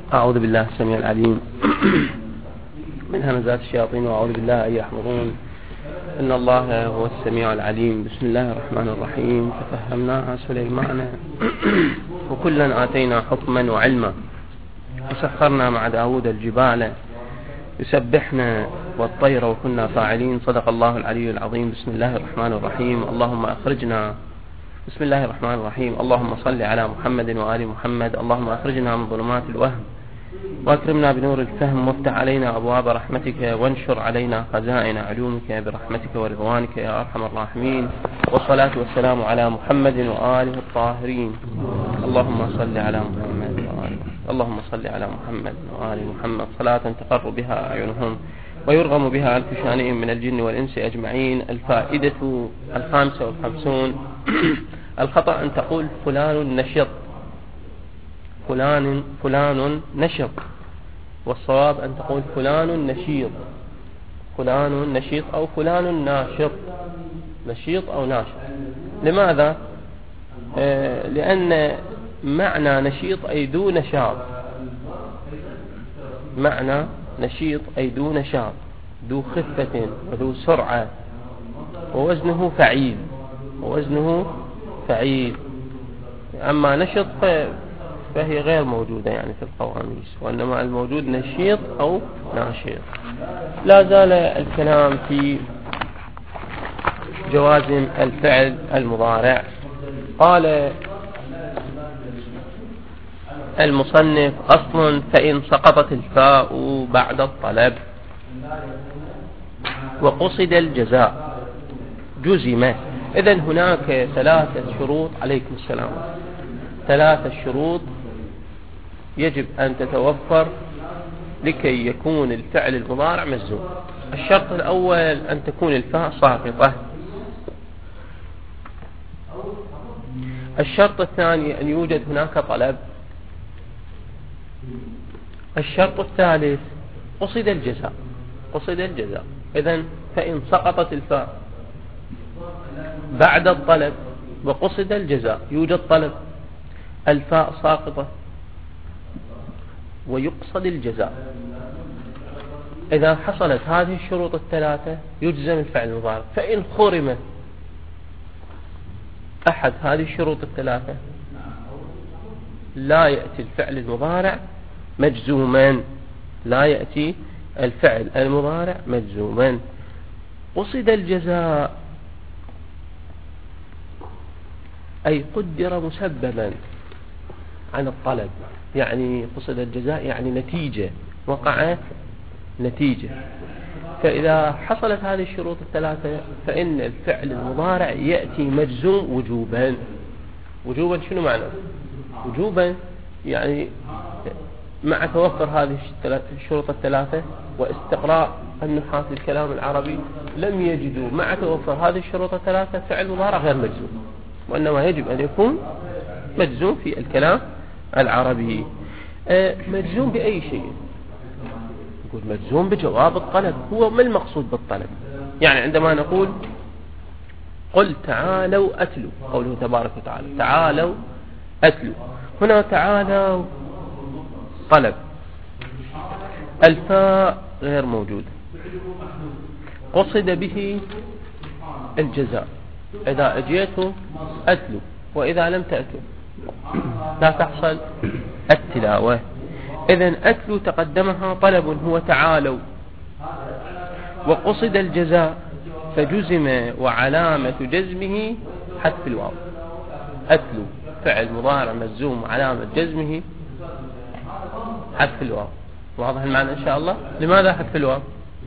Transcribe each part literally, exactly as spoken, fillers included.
أعوذ بالله السميع العليم من همزات الشياطين، وأعوذ بالله أن يحضرون. إن الله هو السميع العليم. بسم الله الرحمن الرحيم. ففهمناها سليمان وكلا آتينا حكما وعلما وسخرنا مع داود الجبال يسبحنا والطير وكنا فاعلين. صدق الله العلي العظيم. بسم الله الرحمن الرحيم. اللهم أخرجنا بسم الله الرحمن الرحيم. اللهم صل على محمد وآل محمد. اللهم أخرجنا من ظلمات الوهم وأكرمنا بنور الفهم، وافتح علينا أبواب رحمتك، وانشر علينا خزائن علومك برحمتك ورضوانك يا أرحم الراحمين. والصلاة والسلام على محمد وآله الطاهرين. اللهم صل على محمد وآل اللهم صل على محمد وآل محمد صلاة تقر بها أعينهم ويرغم بها ألف شانئهم من الجن والإنس أجمعين. الفائدة الخامسة والخمسون. الخطأ أن تقول فلان نشط فلان فلان نشط، والصواب أن تقول فلان نشيط فلان نشيط أو فلان ناشط نشيط أو ناشط. لماذا؟ آه لأن معنى نشيط أي ذو نشاط معنى نشيط أي ذو نشاط ذو خفة وذو سرعة، ووزنه فعيل ووزنه فعيل أما نشط فهي غير موجودة يعني في القواميس، وإنما الموجود نشيط أو ناشط. لا زال الكلام في جوازم الفعل المضارع. قال المصنف: أصل فإن سقطت الفاء بعد الطلب وقصد الجزاء جزم. إذن هناك ثلاثة شروط عليكم السلام ثلاثة شروط يجب أن تتوفر لكي يكون الفعل المضارع مجزوم. الشرط الأول أن تكون الفاء ساقطة. الشرط الثاني أن يوجد هناك طلب. الشرط الثالث قصد الجزاء قصد الجزاء إذن فإن سقطت الفاء بعد الطلب وقصد الجزاء يوجد طلب، الفاء ساقطة ويقصد الجزاء. إذا حصلت هذه الشروط الثلاثة يجزم الفعل المضارع. فإن خرم أحد هذه الشروط الثلاثة لا يأتي الفعل المضارع مجزوما لا يأتي الفعل المضارع مجزوما. قصد الجزاء أي قدر مسببا عن الطلب، يعني قصد الجزاء يعني نتيجة وقع نتيجة. فإذا حصلت هذه الشروط الثلاثة فإن الفعل المضارع يأتي مجزوم وجوبا. وجوبا شنو معنى؟ وجوبا يعني مع توفر هذه الشروط الثلاثة واستقراء النحاة للكلام العربي لم يجدوا مع توفر هذه الشروط الثلاثة فعل مضارع غير مجزوم، وإنما يجب أن يكون مجزوم في الكلام العربي. مجزوم بأي شيء؟ نقول مجزوم بجواب الطلب. هو ما المقصود بالطلب؟ يعني عندما نقول قل تعالوا أتلوا، قوله تبارك وتعالى تعالوا أتلوا، هنا تعالوا طلب، الفاء غير موجودة، قصد به الجزاء. إذا أجيتوا أتلوا، وإذا لم تأتوا لا تحصل التلاوة. إذن أتلوا تقدمها طلب هو تعالوا، وقصد الجزاء فجزم وعلامة جزمه حذف الواو. أتلوا فعل مضارع مجزوم علامة جزمه حذف الواو. واضح المعنى إن شاء الله؟ لماذا حذف الواو؟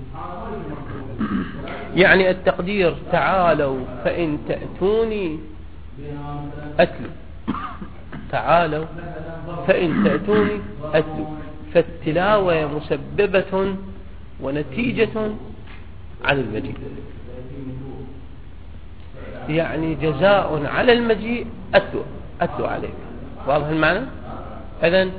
يعني التقدير تعالوا فإن تأتوني أتلوا تعالوا فإن تأتوني أتلوا. فالتلاوة مسببة ونتيجة عن المجيء، يعني جزاء على المجيء أتلوا أتلوا عليك. واضح المعنى؟ إذن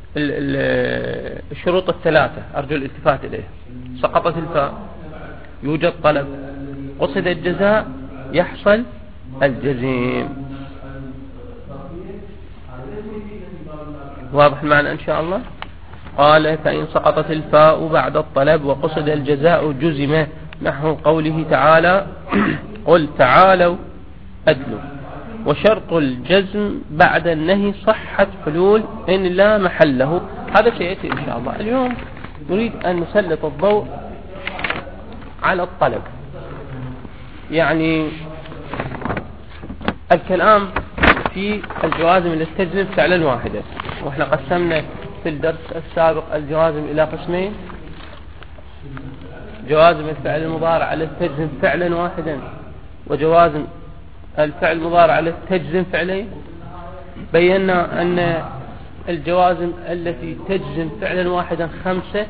الشروط الثلاثة أرجو الالتفات إليها. سقطت الفاء يوجد طلب، قصد الجزاء يحصل الجزيم. واضح المعنى إن شاء الله؟ قال فإن سقطت الفاء بعد الطلب وقصد الجزاء جزم، نحو قوله تعالى قل تعالوا أتلوا. وشرط الجزم بعد النهي صحة حلول إن لا محل له. هذا سيأتي إن شاء الله. اليوم نريد أن نسلط الضوء على الطلب، يعني الكلام في الجوازم التي تجزم فعلا واحدا. واحنا قسمنا في الدرس السابق الجوازم إلى قسمين: جوازم الفعل المضارع التي تجزم فعلا واحدا، وجوازم الفعل المضارع التي تجزم فعلين. بينا أن الجوازم التي تجزم فعلا واحدا خمسة،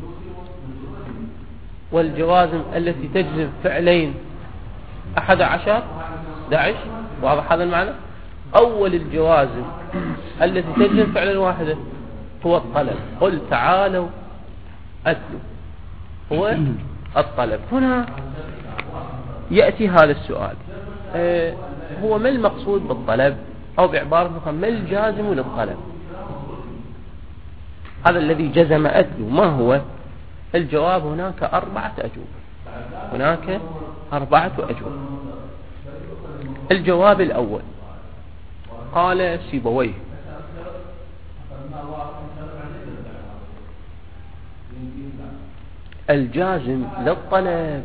والجوازم التي تجزم فعلين أحد عشر داعش. واضح هذا المعنى؟ أول الجوازم التي تجزم فعلا واحدا هو الطلب. قل تعالوا أتلوا هو الطلب. هنا يأتي هذا السؤال: آه هو ما المقصود بالطلب؟ أو بعبارة أخرى ما الجازم للطلب؟ هذا الذي جزم أتلوا ما هو؟ الجواب هناك أربعة أجوبة. هناك أربعة أجوبة. الجواب الأول قال سيبويه: الجازم للطلب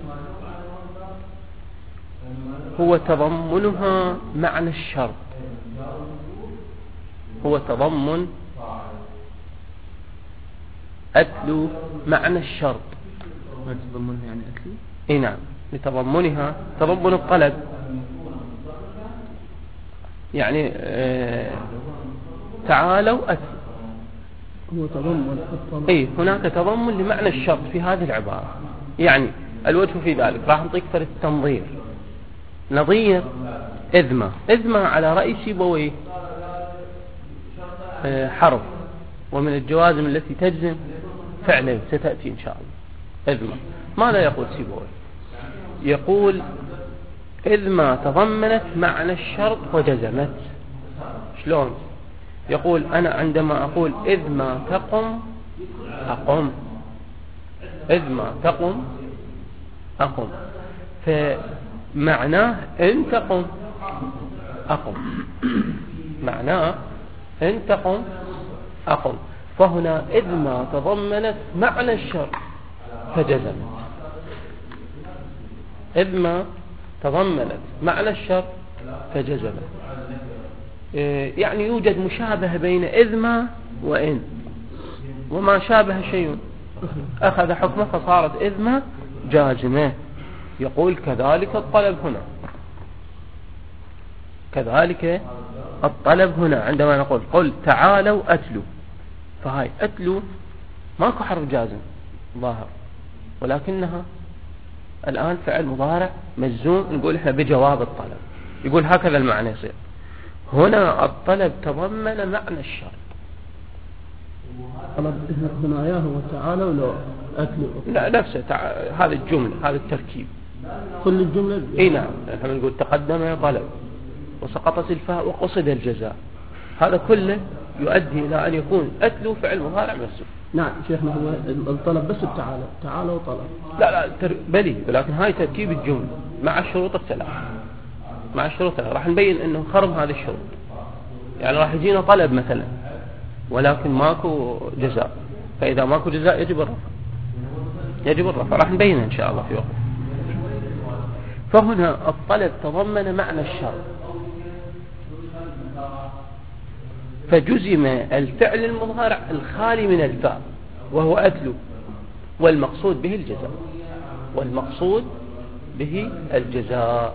هو تضمنها معنى الشرط، هو تضمن أتلو معنى الشرط. ما تضمنها يعني أتلو؟ اي نعم، لتضمنها تضمن الطلب، يعني آه تعالوا أتلو هو تضمن الطلب. اي هناك تضمن لمعنى الشرط في هذه العبارة. يعني الوجه في ذلك راح نعطيك فرد التنظير. نظير إذما. إذما على رأي سيبويه آه حرف، ومن الجوازم التي تجزم فعلا ستأتي إن شاء الله. إذما ماذا يقول سيبويه؟ يقول إذما تضمنت معنى الشرط وجزمت. شلون؟ يقول أنا عندما أقول إذما تقم أقم، إذما تقم أقم، فمعناه إن تقم أقم، معناه إن تقم أقم. فهنا إذما تضمنت معنى الشرط فجزمت. إذما تضمنت معنى الشرط فجزمت. يعني يوجد مشابهة بين إذما وإن، وما شابه شيء أخذ حكمه فصارت إذما جازمة. يقول كذلك الطلب هنا، كذلك الطلب هنا عندما نقول قل تعالوا أتلوا، فهاي أتلوا ماكو حرف جازم ظاهر، ولكنها الآن فعل مضارع مجزوم، نقول احنا بجواب الطلب. يقول هكذا المعنى يصير. هنا الطلب تضمن معنى الشرط. طلب ثناياه هو تعالوا لو أتلوا. لا نفسه تع... هذه الجملة، هذا التركيب كل الجملة. اي نعم. احنا نقول تقدم طلب وسقطت الفاء وقصد الجزاء، هذا كله يؤدي إلى أن يكون أتلو فعل مضارع مجزوم. نعم شيخنا، هو الطلب بس التعالى تعالوا طلب. لا لا تر... بلي، ولكن هاي تركيب الجملة مع الشروط الثلاث، مع الشروط الثلاث راح نبين انه خرم هذه الشروط. يعني راح يجينا طلب مثلا ولكن ماكو جزاء، فإذا ماكو جزاء يجب الرفع، يجب الرفع. راح نبين إن شاء الله في وقت. فهنا الطلب تضمن معنى الشرط فجزم الفعل المضارع الخالي من الفاء وهو أتلو، والمقصود به الجزاء، والمقصود به الجزاء.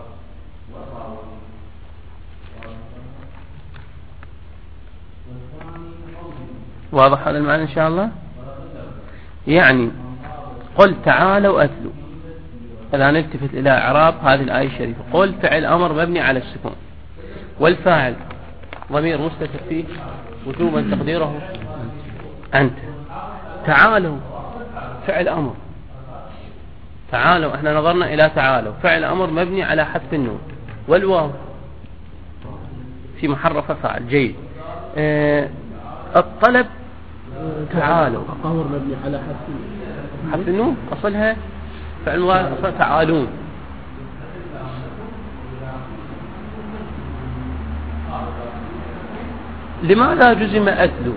واضح هذا المعنى إن شاء الله؟ يعني قل تعالوا أتلوا. الآن نلتفت إلى إعراب هذه الآية الشريفة. قل فعل أمر مبني على السكون، والفاعل ضمير مستتر فيه وجوبا تقديره أنت. تعالوا فعل أمر، تعالوا احنا نظرنا إلى تعالوا فعل أمر مبني على حذف النون والواو في محرف فاعل. جيد. اه الطلب تعالوا. أقامر مبني على حذف حذف النون أصلها فعل مضارع أصلها تعالون. لماذا جزم أتلو؟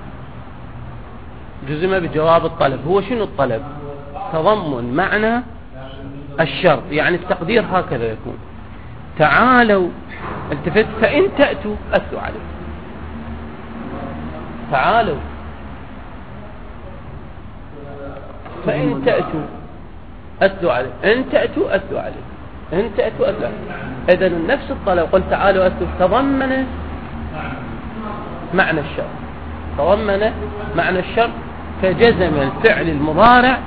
جزم بجواب الطلب. هو شنو الطلب؟ تضمن معنى الشرط، يعني التقدير هكذا يكون: تعالوا التفت فإن تأتوا أتلوا عليه. تعالوا فإن تأتوا أتلوا عليه، إن تأتوا أتلوا عليه، إن تأتوا أتلوا عليه. إذن نفس الطلب قل تعالوا أتلوا تضمن معنى الشرط، تضمن معنى الشرط، فجزم الفعل المضارع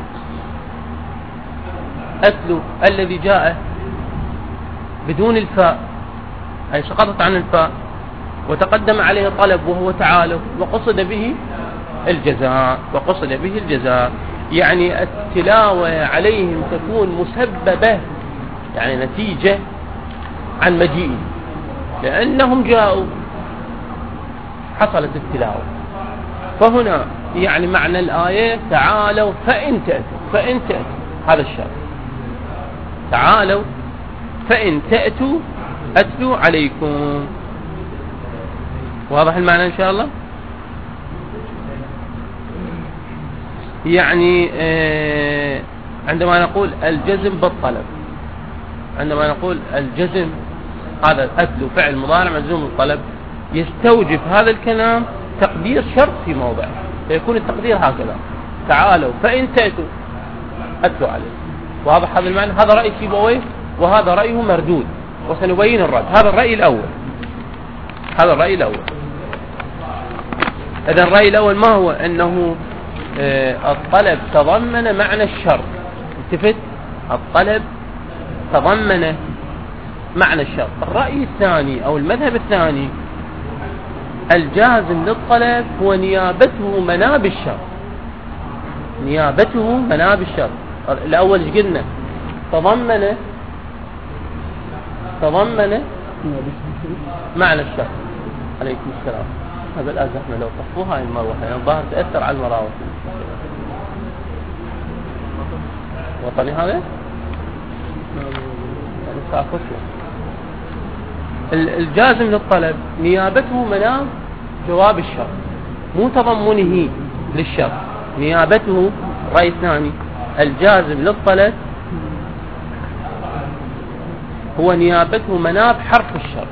أتلو الذي جاء بدون الفاء، أي سقطت عن الفاء، وتقدم عليه طلب وهو تعالوا، وقصد به الجزاء، وقصد به الجزاء. يعني التلاوة عليهم تكون مسببة، يعني نتيجة عن مجيء، لأنهم جاءوا حصلت التلاوة. فهنا يعني معنى الآية تعالوا فإن تأتوا، فإن تأتوا هذا الشرط، تعالوا فإن تأتوا أتلوا عليكم. واضح المعنى إن شاء الله؟ يعني آه عندما نقول الجزم بالطلب، عندما نقول الجزم هذا أتلوا فعل مضارع مجزوم بالطلب، يستوجب هذا الكلام تقدير شرط في موضع، فيكون التقدير هكذا: تعالوا فإن تأتوا أتلوا عليه. واضح هذا المعنى؟ هذا رأي سيبويه، وهذا رأيه مردود، وسنبين الرد. هذا الرأي الأول، هذا الرأي الأول. إذن الرأي الأول ما هو؟ أنه آه الطلب تضمن معنى الشرط. التفت، الطلب تضمن معنى الشرط. الرأي الثاني أو المذهب الثاني: الجازم للطلب هو نيابته مناب الشرط، نيابته مناب الشرط. الأول ايش قلنا؟ تضمن تضمن معنى الشرط. عليكم السلام. هذا الأزحمة لو طفوها هاي المروحة، يعني الظاهر تأثر على المراوح. وطني هذا؟ الجازم للطلب نيابته مناب جواب الشرط، مو تضمنه للشرط. نيابته رأي الثاني: الجازم للطلب هو نيابته مناب حرف الشرط.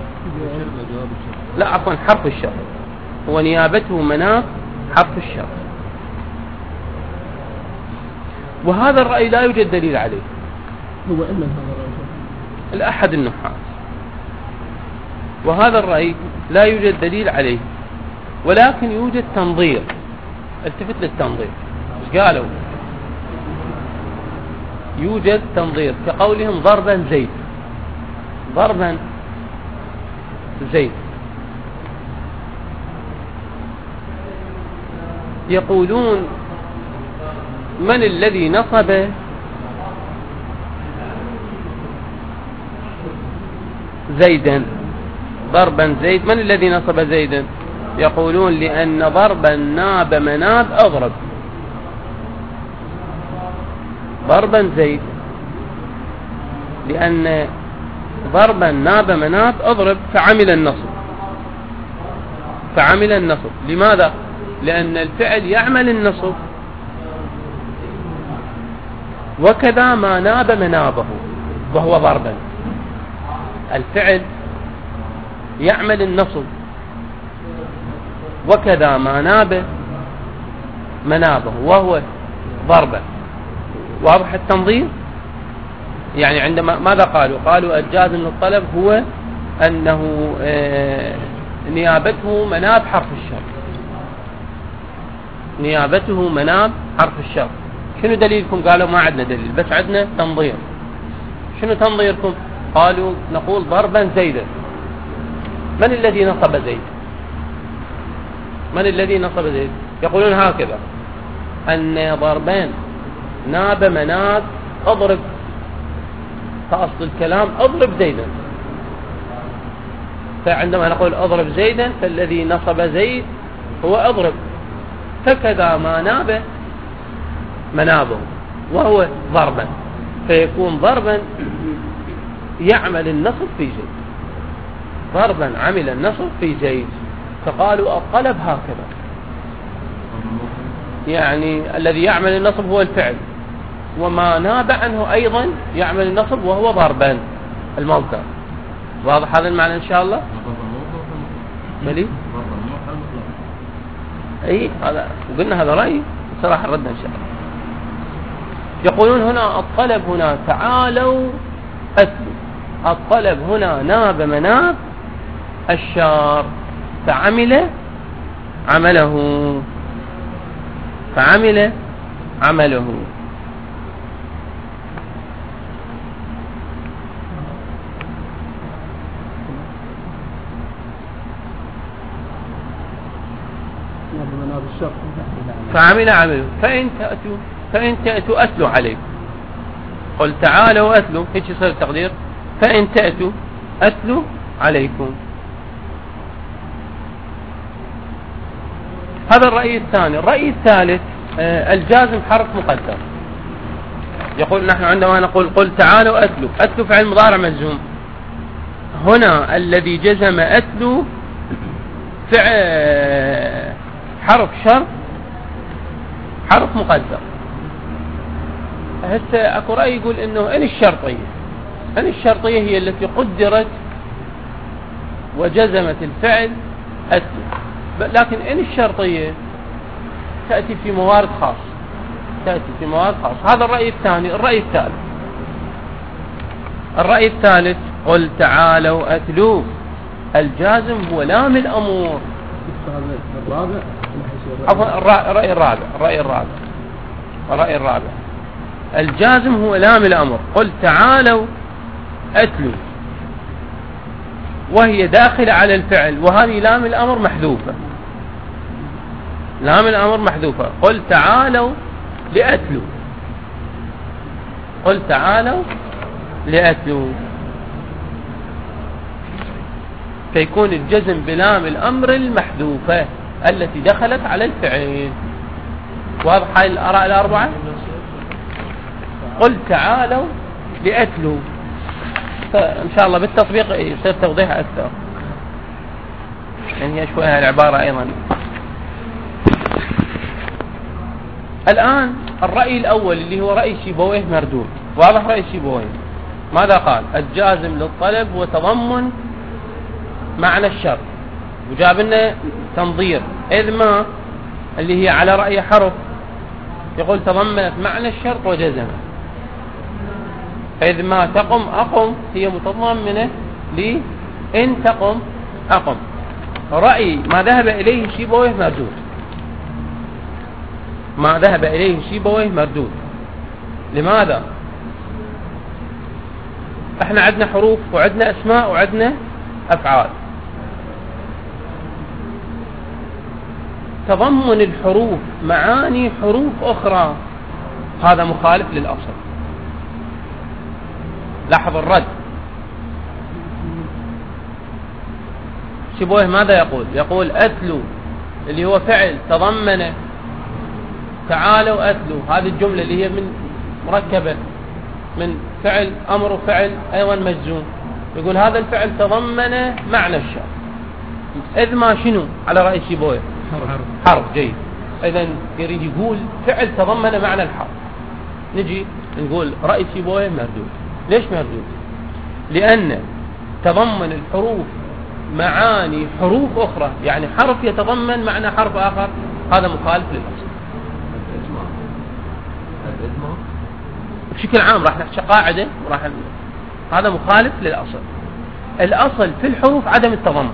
لا عفوا، حرف الشرط، هو نيابته مناب حرف الشرط. وهذا الرأي لا يوجد دليل عليه. هو إلا هذا الرأي الأحد النحاس. وهذا الرأي لا يوجد دليل عليه، ولكن يوجد تنظير. التفت للتنظير، ايش قالوا؟ يوجد تنظير كقولهم ضربا زيد، ضربا زيد. يقولون: من الذي نصب زيدا؟ ضربا زيد، من الذي نصب زيدا؟ يقولون: لأن ضربا ناب مناب أضرب. ضربا زيد لأن ضربا ناب مناب أضرب، فعمل النصب، فعمل النصب. لماذا؟ لأن الفعل يعمل النصب، وكذا ما ناب منابه وهو ضربا. الفعل يعمل النصب، وكذا ما ناب منابه وهو ضربا. واضح التنظير؟ يعني عندما ماذا قالوا؟ قالوا الجازم للطلب هو أنه نيابته مناب حرف الشرط، نيابته مناب حرف الشرط. شنو دليلكم؟ قالوا ما عندنا دليل، بس عندنا تنظير. شنو تنظيركم؟ قالوا نقول ضربا زيدا. من الذي نصب زيد؟ من الذي نصب زيد؟ يقولون هكذا: أن ضربان ناب مناب أضرب، فأصل الكلام أضرب زيدا. فعندما نقول أضرب زيدا، فالذي نصب زيد هو أضرب. فكذا ما ناب منابه وهو ضربا، فيكون ضربا يعمل النصب في زيد، ضربا عمل النصب في زيد. فقالوا الطلب هكذا، يعني الذي يعمل النصب هو الفعل، وما ناب عنه أيضا يعمل النصب وهو ضربا المصدر. واضح هذا المعنى إن شاء الله؟ ملي؟ أي هذا، وقلنا هذا رأي صراحة ردنا إن شاء الله. يقولون هنا الطلب هنا تعالوا أتلوا، الطلب هنا ناب مناب الشار، فعمل عمله، فعمل عمله. فعمل عمله. فإن تأتوا فإن تأتوا أتلوا عليكم، قل تعالوا أتلوا، هيك يصير التقدير، فإن تأتوا أتلوا عليكم. هذا الرأي الثاني. الرأي الثالث آه الجازم حرف مقدر. يقول نحن عندما نقول قل تعالوا أتلوا، أتلوا فعل مضارع مجزوم، هنا الذي جزم أتلوا فعل حرف شرط حرف مقدر. هسه اكو رأي يقول انه ان الشرطية ان الشرطية هي التي قدرت وجزمت الفعل أتلوا، لكن ان الشرطية تأتي في موارد خاص، تأتي في موارد خاص. هذا الرأي الثاني. الرأي الثالث الرأي الثالث قل تعالوا أتلوا، الجازم هو لام الأمور. الرابع عفوا الرأي الرابع الرأي الرابع الرأي الرابع الجازم هو لام الأمر. قل تعالوا أتلوا، وهي داخلة على الفعل، وهذه لام الأمر محذوفة، لام الأمر محذوفة. قل تعالوا لأتلوا، قل تعالوا لأتلوا، فيكون الجزم بلام الأمر المحذوفة التي دخلت على الفعل. واضح هاي الآراء الأربعة؟ قل تعالوا لأتلوا، فإن شاء الله بالتطبيق يصير توضيح أكثر، يعني هي شوية العبارة أيضا. الآن الرأي الأول اللي هو رأي شيبويه مردود. واضح رأي شيبويه ماذا قال؟ الجازم للطلب وتضمن معنى الشرط، وجاب لنا تنظير إذ ما اللي هي على رأي حرف، يقول تضمنت معنى الشرط وجزمه. إذ ما تقم أقم هي متضمنة لإن تقم أقم. رأي ما ذهب إليه شيبويه مردود، ما ذهب إليه شيبويه مردود. لماذا؟ احنا عندنا حروف وعندنا أسماء وعندنا أفعال. تضمن الحروف معاني حروف أخرى هذا مخالف للأصل. لاحظ الرد، شيبويه ماذا يقول؟ يقول أتلوا اللي هو فعل تضمن تعالوا أتلوا، هذه الجملة اللي هي من مركبة من فعل أمر وفعل أيضا مجزوم، يقول هذا الفعل تضمن معنى الشرط. إذ ما شنو على رأي شيبويه؟ حرف. جيد، إذن يريد يقول فعل تضمن معنى الحرف. نجي نقول رأي شيبويه مردود. ليش مردود؟ لأن تضمن الحروف معاني حروف أخرى، يعني حرف يتضمن معنى حرف آخر، هذا مخالف للأصل. بشكل عام راح نحكي قاعدة وراح ن... هذا مخالف للأصل. الأصل في الحروف عدم التضمن،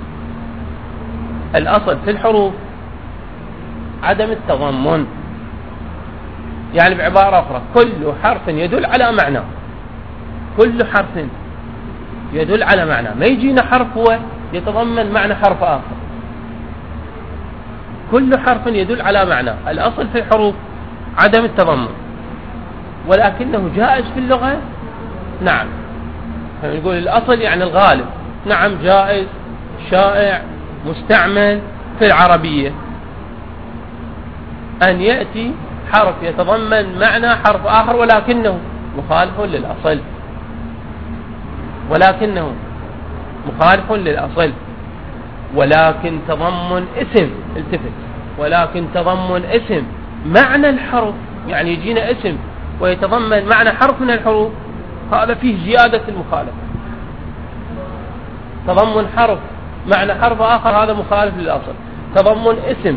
الأصل في الحروف عدم التضمن. يعني بعبارة أخرى كل حرف يدل على معنى، كل حرف يدل على معنى، ما يجينا حرف هو يتضمن معنى حرف آخر، كل حرف يدل على معنى. الأصل في الحروف عدم التضمن، ولكنه جائز في اللغة. نعم، نقول الأصل يعني الغالب. نعم، جائز، شائع، مستعمل في العربية. أن يأتي حرف يتضمن معنى حرف آخر ولكنه مخالف للأصل، ولكنه مخالف للأصل، ولكن تضمن اسم، التفت، ولكن تضمن اسم معنى الحرف، يعني يجينا اسم ويتضمن معنى حرف من الحروف، هذا فيه زيادة المخالفة. تضمن حرف معنى حرف آخر هذا مخالف للأصل. تضمن اسم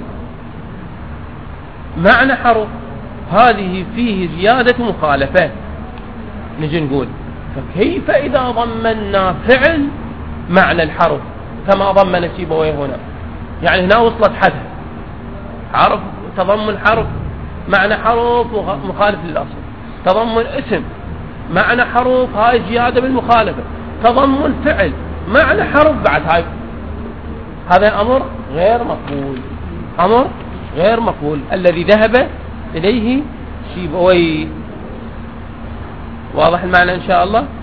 معنى حرف هذه فيه زيادة مخالفة. نجي نقول فكيف إذا ضمننا فعل معنى الحرف كما ضمن سيبويه هنا؟ يعني هنا وصلت حدها، حرف تضمن حرف معنى حرف مخالف للأصل، تضمن اسم معنى حروف هاي زيادة بالمخالفة، تضمن فعل معنى حرف بعد هاي، هذا أمر غير مقبول، أمر غير مقبول الذي ذهب إليه سيبويه. واضح المعنى إن شاء الله؟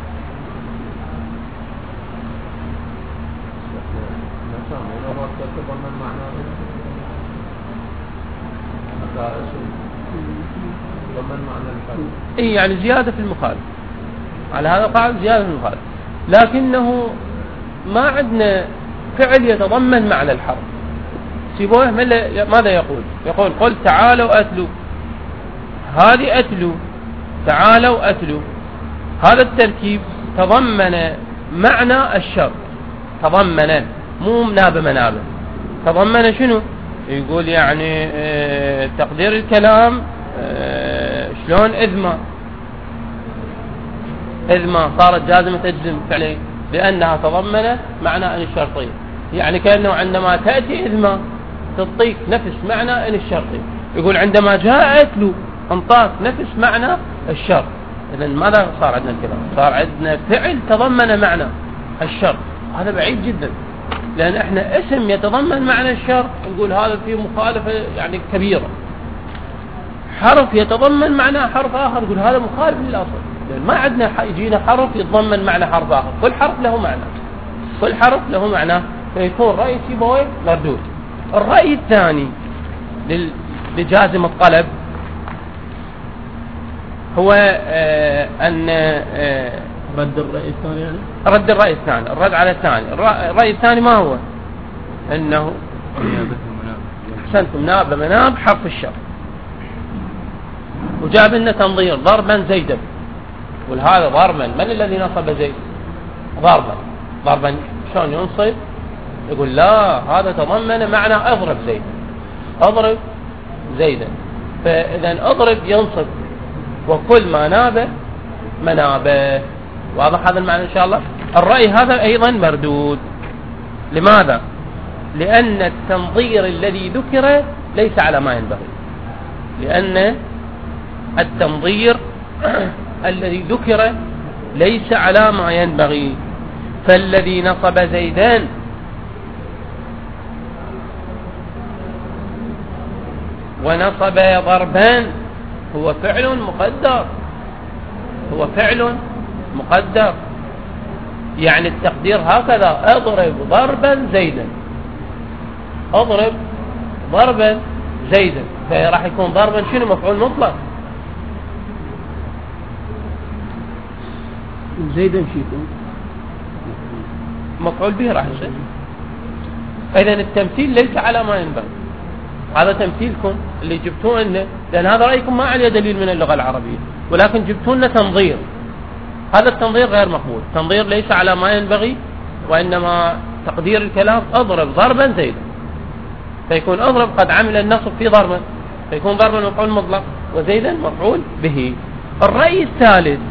إيه يعني زيادة في المخالف، على هذا قاعد زيادة في المخالف، لكنه ما عندنا فعل يتضمن معنى الحرف. سيبويه ماذا يقول؟ يقول قل تعالوا أتلوا، هذه أتلوا، تعالوا أتلوا، هذا التركيب تضمن معنى الشرط، تضمن مو منابة منابة، تضمن شنو؟ يقول يعني اه تقدير الكلام اه شلون إذ ما إذ ما صارت جازمة تجزم فعليا لأنها تضمنت معنى أن الشرطية، يعني كأنه عندما تأتي إذ ما تعطيك نفس معنى أن الشرطية. يقول عندما جاء أتلو انطاك نفس معنى الشرط. إذن ماذا صار عندنا الكلام؟ صار عندنا فعل تضمن معنى الشرط، هذا بعيد جدا، لأن احنا اسم يتضمن معنى الشرط نقول هذا فيه مخالفة يعني كبيرة. حرف يتضمن معنى حرف آخر نقول هذا مخالف للأصل، لأن ما عندنا يجينا حرف يتضمن معنى حرف آخر، كل حرف له معنى، كل حرف له معنى، فيكون رأي سيبويه مردود. الرأي الثاني لجازم الطلب هو آه أن آه رد الرأي الثاني، يعني رد الرأي الثاني، الرد على الثاني. الرأي الثاني ما هو؟ أنه أحسنتم، ناب مناب حرف الشر، وجاب لنا تنظير ضربا زيدا، وهذا ضربا من الذي نصب زيد؟ ضربا، ضربا شلون ينصب؟ يقول لا هذا تضمن معنى اضرب زيدا، اضرب زيدا، فإذا اضرب ينصب وكل ما ناب منابه. واضح هذا المعنى إن شاء الله؟ الرأي هذا أيضا مردود. لماذا؟ لأن التنظير الذي ذكر ليس على ما ينبغي، لأن التنظير الذي ذكر ليس على ما ينبغي، فالذي نصب زيدان ونصب ضربان هو فعل مقدر، هو فعل مقدر، يعني التقدير هكذا اضرب ضربا زيدا، اضرب ضربا زيدا، فراح يكون ضربا شنو؟ مفعول مطلق. زيدا شيكون مفعول به راح يصير. اذا التمثيل ليس على ما ينبغي، هذا تمثيلكم اللي جبتوه لنا، لان هذا رايكم ما عليه دليل من اللغه العربيه، ولكن جبتوا لنا تنظير، هذا التنظير غير مقبول، تنظير ليس على ما ينبغي، وانما تقدير الكلام اضرب ضربا زيدا، فيكون اضرب قد عمل النصب في ضربا، فيكون ضربا مفعول مطلق وزيدا مفعول به. الرأي الثالث،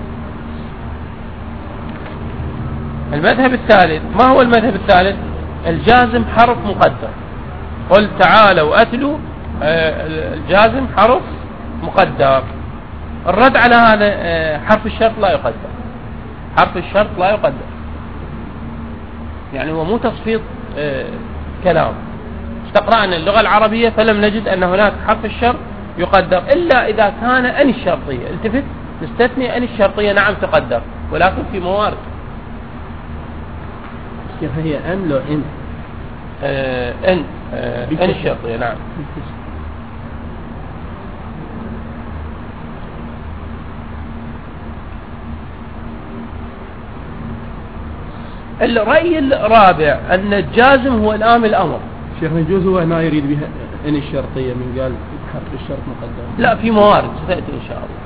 المذهب الثالث، ما هو المذهب الثالث؟ الجازم حرف مقدر. قل تعالوا أتلوا، الجازم حرف مقدر. الرد على هذا حرف الشرط لا يقدر، حرف الشرط لا يقدر، يعني هو مو تصفيط كلام. استقرأنا اللغة العربية فلم نجد أن هناك حرف الشرط يقدر إلا إذا كان أن الشرطية، التفت نستثني أن الشرطية نعم تقدر، ولكن في موارد. هي أن لو إن آه أن آه أن الشرطية نعم. الرأي الرابع أن الجازم هو الآمر الأمر. شيخنا يجوز هو ما يريد بها إن الشرطية من قال حرف الشرط مقدم؟ لا، في موارد ستأتي إن شاء الله.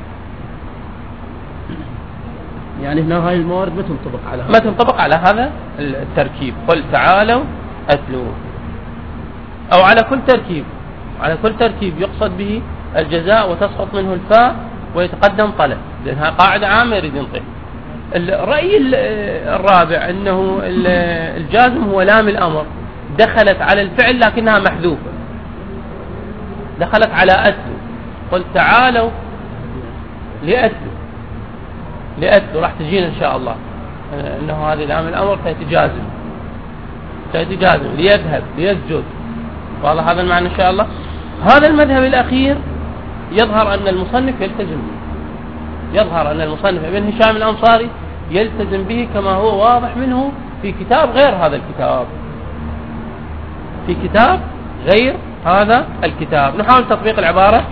يعني هنا هاي الموارد ما تنطبق على هذا، ما تنطبق على هذا التركيب. قل تعالوا أتلوا، أو على كل تركيب، على كل تركيب يقصد به الجزاء وتسقط منه الفاء ويتقدم طلب، لأنها قاعدة عامة يريد ينطق. الرأي الرابع أنه الجازم هو لام الأمر، دخلت على الفعل لكنها محذوفة، دخلت على أتلوا. قل تعالوا لأتلوا، لأتلوا راح تجينا إن شاء الله أنه هذه لام الأمر فيتجازم، فيتجازم ليذهب ليسجد. واضح هذا المعنى إن شاء الله. هذا المذهب الأخير يظهر أن المصنف يلتزم به، يظهر أن المصنف ابن هشام الأنصاري يلتزم به كما هو واضح منه في كتاب غير هذا الكتاب، في كتاب غير هذا الكتاب. نحاول تطبيق العبارة.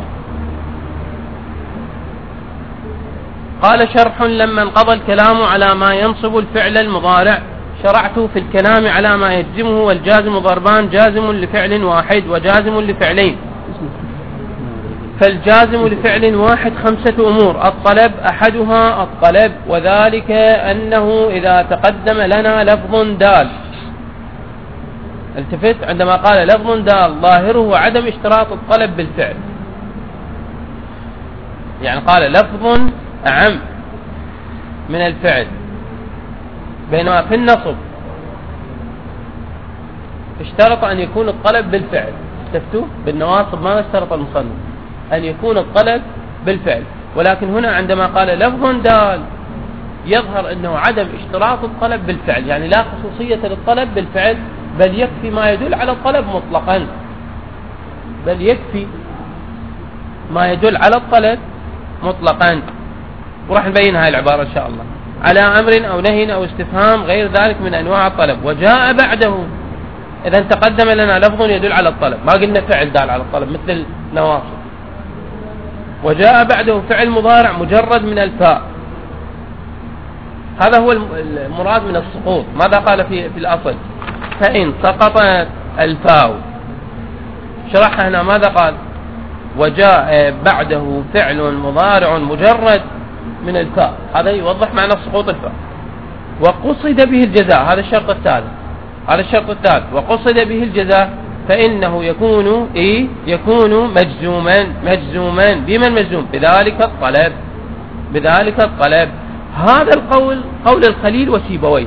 قال شرح: لما انقضى الكلام على ما ينصب الفعل المضارع شرعت في الكلام على ما يجزمه، والجازم ضربان: جازم لفعل واحد وجازم لفعلين. فالجازم لفعل واحد خمسة أمور: الطلب أحدها الطلب، وذلك أنه إذا تقدم لنا لفظ دال. التفت عندما قال لفظ دال ظاهره عدم اشتراط الطلب بالفعل، يعني قال لفظ أعم من الفعل، بينما في النصب اشترط أن يكون الطلب بالفعل. استفتوا بالنواصب ما اشترط المصنف أن يكون الطلب بالفعل، ولكن هنا عندما قال لفظ دال يظهر أنه عدم اشتراط الطلب بالفعل، يعني لا خصوصية للطلب بالفعل، بل يكفي ما يدل على الطلب مطلقا، بل يكفي ما يدل على الطلب مطلقا. وراح نبين هاي العبارة إن شاء الله. على أمر أو نهي أو استفهام غير ذلك من أنواع الطلب. وجاء بعده، إذا تقدم لنا لفظ يدل على الطلب، ما قلنا فعل دال على الطلب مثل النواصب. وجاء بعده فعل مضارع مجرد من الفاء، هذا هو المراد من السقوط. ماذا قال في في الأصل؟ فإن سقطت الفاء. شرحها هنا ماذا قال؟ وجاء بعده فعل مضارع مجرد من الفاء، هذا يوضح معنى سقوط الفاء. وقصد به الجزاء، هذا الشرط الثالث، هذا الشرط الثالث. وقصد به الجزاء فإنه يكون إيه؟ يكون مجزوما، مجزوما بمن مجزوم؟ بذلك الطلب، بذلك الطلب. هذا القول قول الخليل وسيبويه،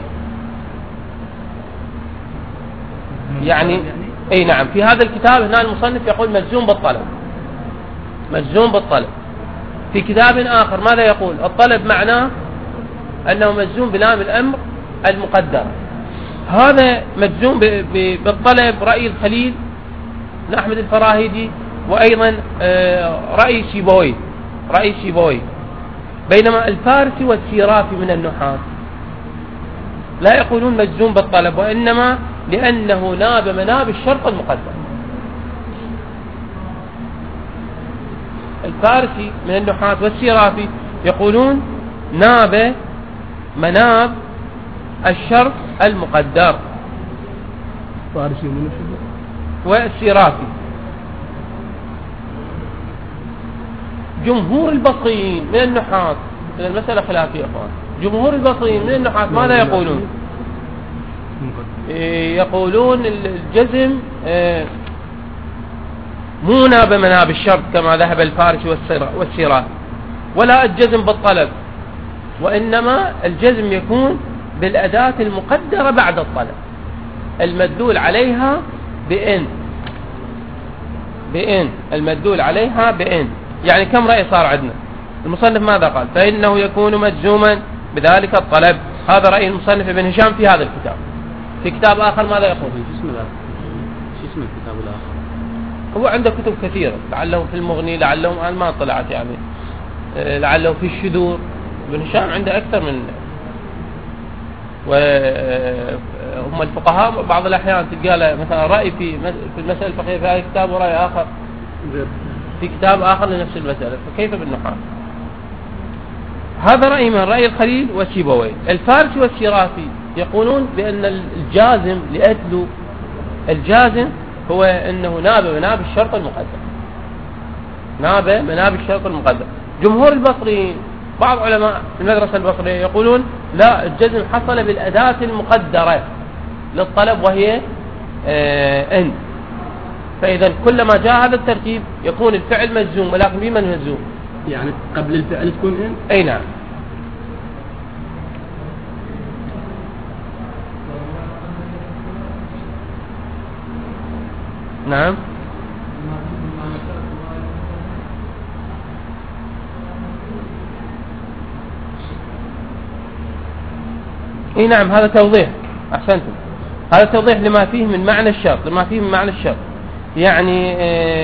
يعني أي نعم في هذا الكتاب هنا المصنف يقول مجزوم بالطلب، مجزوم بالطلب. في كتاب آخر ماذا يقول؟ الطلب معناه أنه مجزوم بلام الأمر المقدر. هذا مجزوم بالطلب رأي الخليل بن أحمد الفراهيدي، وأيضا رأي سيبويه، رأي سيبويه. بينما الفارسي والسيرافي من النحاة لا يقولون مجزوم بالطلب، وإنما لأنه ناب مناب الشرط المقدر. الفارسي من النحاة والسيرافي يقولون ناب مناب الشرط المقدر، فارسي من والسيرافي. جمهور البصريين من النحاة، من المسألة خلافية أخوان، جمهور البصريين من النحاة ماذا يقولون؟ يقولون الجزم مو ناب مناب الشرط كما ذهب الفارسي والسيرافي، ولا الجزم بالطلب، وإنما الجزم يكون بالأداة المقدرة بعد الطلب، المدلول عليها بإن، بإن المدلول عليها بإن. يعني كم رأي صار عندنا؟ المصنف ماذا قال؟ فإنه يكون مجزوما بذلك الطلب. هذا رأي المصنف ابن هشام في هذا الكتاب. في كتاب آخر ماذا يقول؟ شو اسم شو اسم الكتاب الآخر؟ هو عنده كتب كثيرة، لعله في المغني، لعله ما طلعت يعني، لعله في الشذور. ابن هشام عنده أكثر من، وهم الفقهاء بعض الأحيان تلقى له مثلا رأي في في المسألة الفقهية في هذا الكتاب ورأي آخر في كتاب آخر لنفس المسألة، فكيف بالنحاة؟ هذا رأي من رأي الخليل والسيبويه. الفارسي والسيرافي يقولون بأن الجازم لأتلو الجازم هو أنه ناب مناب الشرط المقدر، ناب مناب الشرط المقدر. جمهور البصريين بعض علماء المدرسة البصرية يقولون لا، الجزم حصل بالأداة المقدرة للطلب وهي آه أن، فإذا كلما جاء هذا التركيب يكون الفعل مجزوم، ولكن بمن مجزوم؟ يعني قبل الفعل تكون إن؟ أي نعم. نعم. اي نعم، هذا توضيح، احسنتم، هذا توضيح لما فيه من معنى الشرط، لما فيه من معنى الشرط، يعني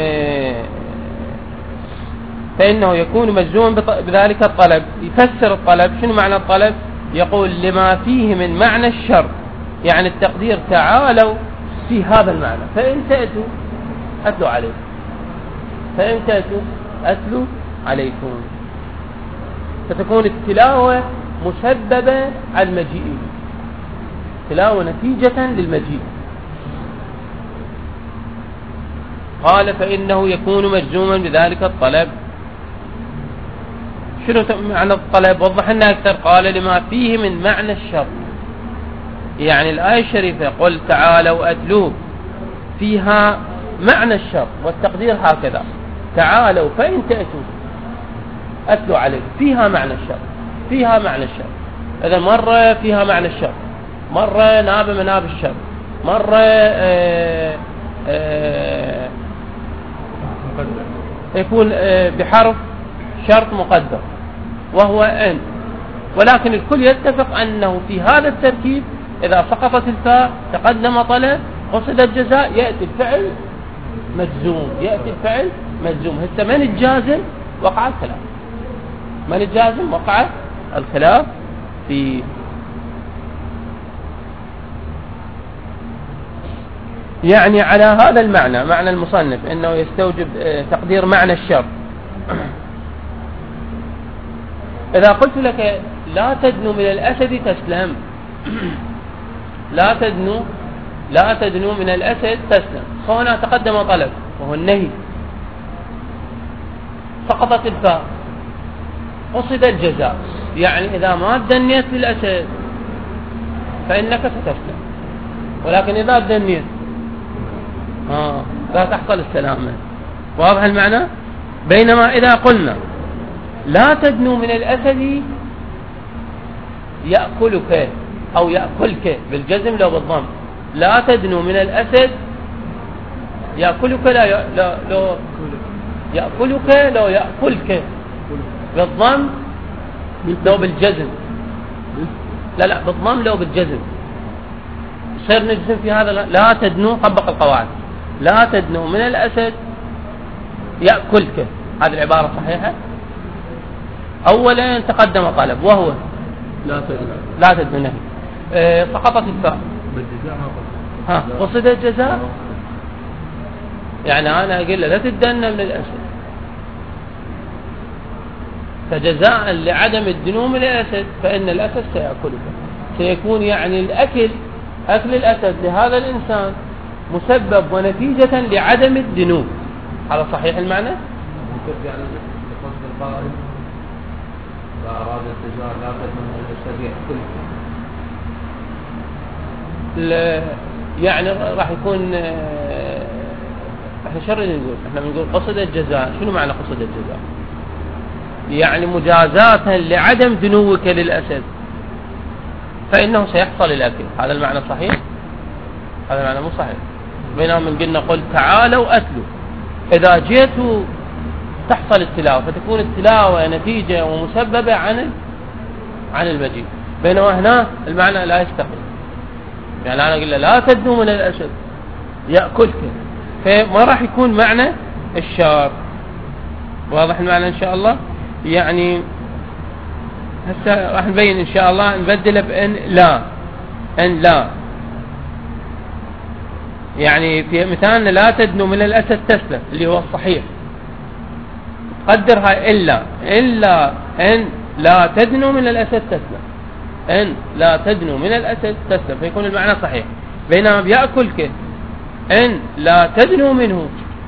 فإنه يكون مجزوما بذلك الطلب. يفسر الطلب، شنو معنى الطلب؟ يقول لما فيه من معنى الشرط، يعني التقدير تعالوا في هذا المعنى، فإن تأتوا أتلوا عليكم، فإن تأتوا أتلوا عليكم، فتكون التلاوة مسببة على المجيء، تلاوة نتيجة للمجيء. قال فإنه يكون مجزوما بذلك الطلب. شنو معنى الطلب؟ وضح لنا أكثر. قال لما فيه من معنى الشرط، يعني الآية الشريفة قل تعالوا أتلوه فيها معنى الشرط، والتقدير هكذا تعالوا فإن تأتوا أتلوا عليكم، فيها معنى الشرط، فيها معنى الشرط. إذا مرة فيها معنى الشرط، مرة ناب مناب الشرط، مرة آآ آآ يكون بحرف شرط مقدر وهو أن، ولكن الكل يتفق أنه في هذا التركيب إذا سقطت الفاء تقدم طلب قصد الجزاء يأتي الفعل مجزوم، يأتي الفعل مجزوم. هسه من الجازم؟ وقع الخلاف. من الجازم؟ وقع الخلاف في يعني على هذا المعنى، معنى المصنف انه يستوجب تقدير معنى الشرط. اذا قلت لك لا تدنو من الاسد تسلم، لا تدنو لا تدنو من الاسد تسلم، هنا تقدم طلب وهو النهي، سقطت الفاء قصد الجزاء، يعني اذا ما دنيت للاسد فانك ستسلم، ولكن اذا دنيت آه لا تحصل السلامة. واضح المعنى؟ بينما إذا قلنا لا تدنو من الأسد يأكلك أو يأكلك بالجزم لو بالضم، لا تدنو من الأسد يأكلك لا ي... لا لو يأكلك لو يأكلك بالضم لو بالجزم، لا لا بالضم لو بالجزم صير نجزم في هذا. لا تدنو، طبق القواعد، لا تدنو من الأسد يأكلك، هذه العبارة صحيحة. أولا تقدم طلب وهو لا تدنو، لا تدنو نهي، اه سقطت الفاء ها قصد الجزاء، يعني أنا أقول له لا تدنى من الأسد، فجزاء لعدم الدنو من الأسد فإن الأسد سيأكلك، سيكون يعني الأكل أكل الأسد لهذا الإنسان مسبب ونتيجة لعدم الدنو. هذا صحيح المعنى؟ ترجع لقصد القائل فأراد التجار لا تدنو من الأسد يأكلك، يعني راح يكون احنا شر نقول، احنا بنقول قصد الجزاء. شنو معنى قصد الجزاء؟ يعني مجازاة لعدم دنوك للأسد فإنه سيحصل الأكل. هذا المعنى صحيح؟ هذا المعنى مو صحيح. بينما من قلنا قل تعالوا أتلوا، إذا جئتوا تحصل التلاوة، فتكون التلاوة نتيجة ومسببة عن عن المجيء، بينما هنا المعنى لا يستقيم. يعني أنا أقول لا تدنو من الأسد يأكلك، فما راح يكون معنى الشر. واضح المعنى إن شاء الله؟ يعني هسه راح نبين إن شاء الله، نبدله بأن لا، أن لا، يعني في مثال لا تدنو من الأسد تسلم اللي هو الصحيح، قدرها إلا إلا أن لا تدنو من الأسد تسلم. إن لا تدنو من الأسد تسلم، فيكون المعنى صحيح. بينما بيأكلك إن لا تدنو منه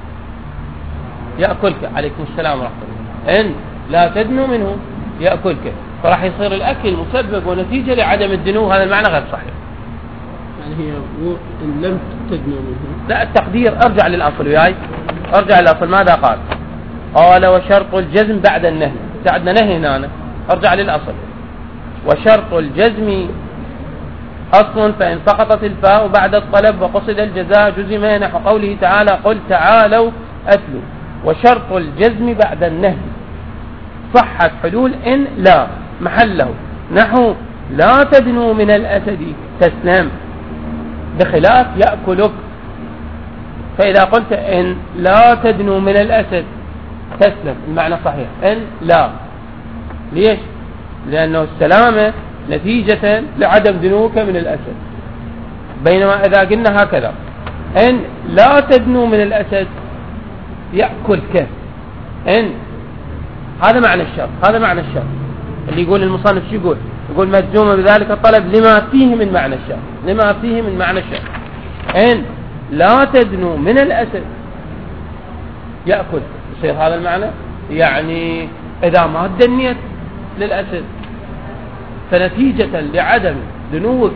يأكلك، عليكم السلام ورحمة الله، إن لا تدنو منه يأكلك، فراح يصير الأكل مسبب ونتيجة لعدم الدنو، هذا المعنى غير صحيح. يعني هي إن لم تدنو منه. لا، التقدير ارجع للأصل وياي، ارجع للأصل. ماذا قال؟ قال وشرط الجزم بعد النهي. عندنا نهي هنا، ارجع للأصل. وشرط الجزم أصل، فإن سقطت الفاء بعد الطلب وقصد الجزاء جزم، نحو قوله تعالى قل تعالوا أتلوا. وشرط الجزم بعد النهي صحت حلول إن لا محله، نحو لا تدنو من الأسد تسلم، بخلاف يأكلك. فإذا قلت إن لا تدنو من الأسد تسلم، المعنى صحيح. إن لا، ليش؟ لأنه السلامة نتيجة لعدم دنوك من الأسد. بينما إذا قلنا هكذا إن لا تدنو من الأسد يأكلك، إن هذا معنى الشرط، هذا معنى الشرط اللي يقول المصنف. شو يقول؟ يقول مجزوم بذلك الطلب لما فيه من معنى الشرط، لما فيه من معنى الشرط. إن لا تدنو من الأسد يأكل، يصير هذا المعنى. يعني إذا ما دنيت للأسد فنتيجة لعدم دنوك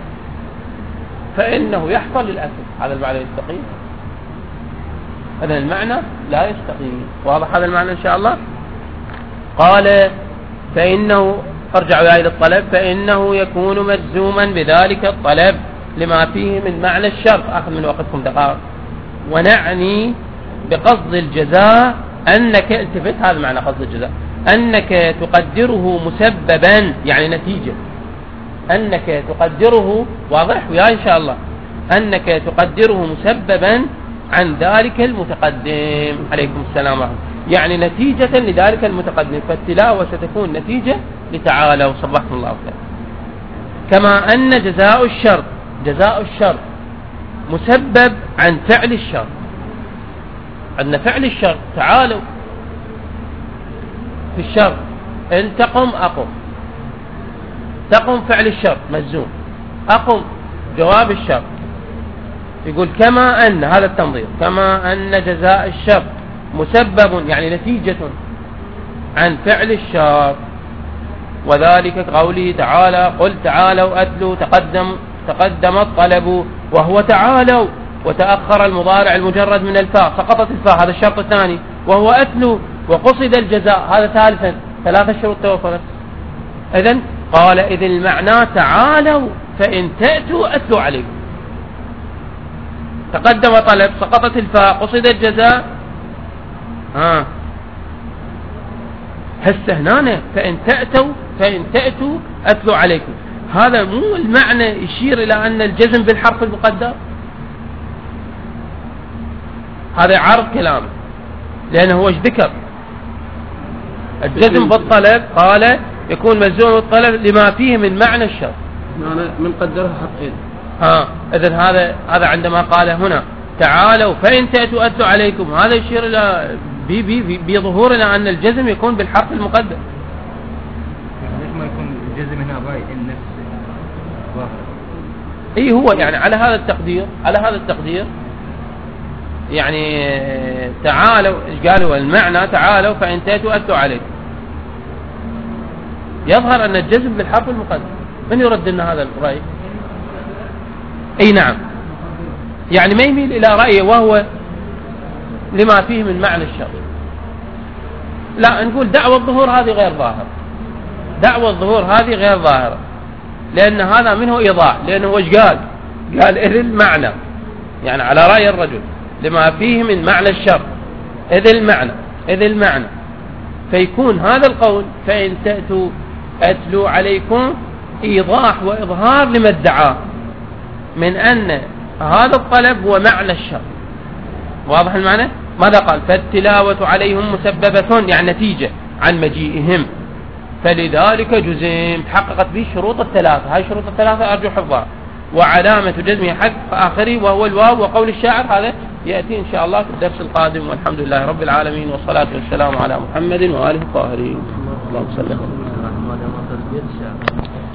فإنه يحصل للأسد، هذا المعنى يستقيم؟ هذا المعنى لا يستقيم. واضح هذا المعنى إن شاء الله؟ قال فإنه، ارجعوا إلى الطلب، فإنه يكون مجزوما بذلك الطلب لما فيه من معنى الشرط. أخذ من وقتكم دقائق. ونعني بقصد الجزاء أنك، التفت، هذا معنى قصد الجزاء، أنك تقدره مسببا، يعني نتيجة، أنك تقدره، واضح ويا إن شاء الله، أنك تقدره مسببا عن ذلك المتقدم. عليكم السلام ورحمة الله. يعني نتيجة لذلك المتقدم، فالتلاوة ستكون نتيجة لتعالوا. صبحكم الله خير. كما أن جزاء الشرط، جزاء الشرط مسبب عن فعل الشرط. عندنا فعل الشرط، تعالوا في الشرط، إن تقم أقم، تقم فعل الشرط مجزوم، أقم جواب الشرط. يقول كما أن، هذا التنظير، كما أن جزاء الشرط مسبب، يعني نتيجة عن فعل الشرط، وذلك قوله تعالى قل تعالوا أتلوا، تقدم تقدم الطلب وهو تعالوا، وتأخر المضارع المجرد من الفاء، سقطت الفاء، هذا الشرط الثاني، وهو أتلوا، وقصد الجزاء، هذا ثالثا، ثلاثة شروط توفرت. إذن قال إذ المعنى تعالوا فإن تأتوا أتلوا عليكم. تقدم طلب، سقطت الفاء، قصد الجزاء، ها هسه هنا فإن تأتوا، فإن تأتوا أتلوا عليكم. هذا مو المعنى يشير إلى أن الجزم بالحرف المقدر، هذا عرض كلامه، لأنه هو ايش ذكر؟ الجزم بالطلب قال يكون مجزوم بالطلب لما فيه من معنى الشرط، معنى من قدرها حقين. ها إذن هذا هذا عندما قال هنا تعالوا فإن تأتوا أتلوا عليكم، هذا يشير إلى بظهور إلى أن الجزم يكون بالحرف المقدر. ليش ما يكون الجزم هنا باي النفس ظاهر؟ اي هو يعني على هذا التقدير، على هذا التقدير يعني تعالوا، ايش قالوا المعنى تعالوا فإن تأتوا أتلوا عليكم، يظهر أن الجزم بالحرف المقدر. من يرد لنا هذا الرأي؟ اي نعم، يعني ما يميل إلى رأيه وهو لما فيه من معنى الشرط. لا، نقول دعوة الظهور هذه غير ظاهرة، دعوة الظهور هذه غير ظاهرة، لأن هذا منه إيضاح، لأنه وش قال؟ قال إذ المعنى، يعني على رأي الرجل لما فيه من معنى الشرط، إذ المعنى، إذ المعنى، فيكون هذا القول فإن تأتوا أتلوا عليكم إيضاح وإظهار لما ادعاه من أن هذا الطلب هو معنى الشرط. واضح المعنى؟ ماذا قال؟ فالتلاوة عليهم مسببة، يعني نتيجة عن مجيئهم، فلذلك جزم، تحققت به شروط الثلاثة. هاي شروط الثلاثة أرجو حفظها. وعلامة جزمه حذف آخره وهو الواو، وقول الشاعر هذا يأتي إن شاء الله في الدرس القادم. والحمد لله رب العالمين، والصلاة والسلام على محمد وآله الطاهرين. اللهم صل على محمد.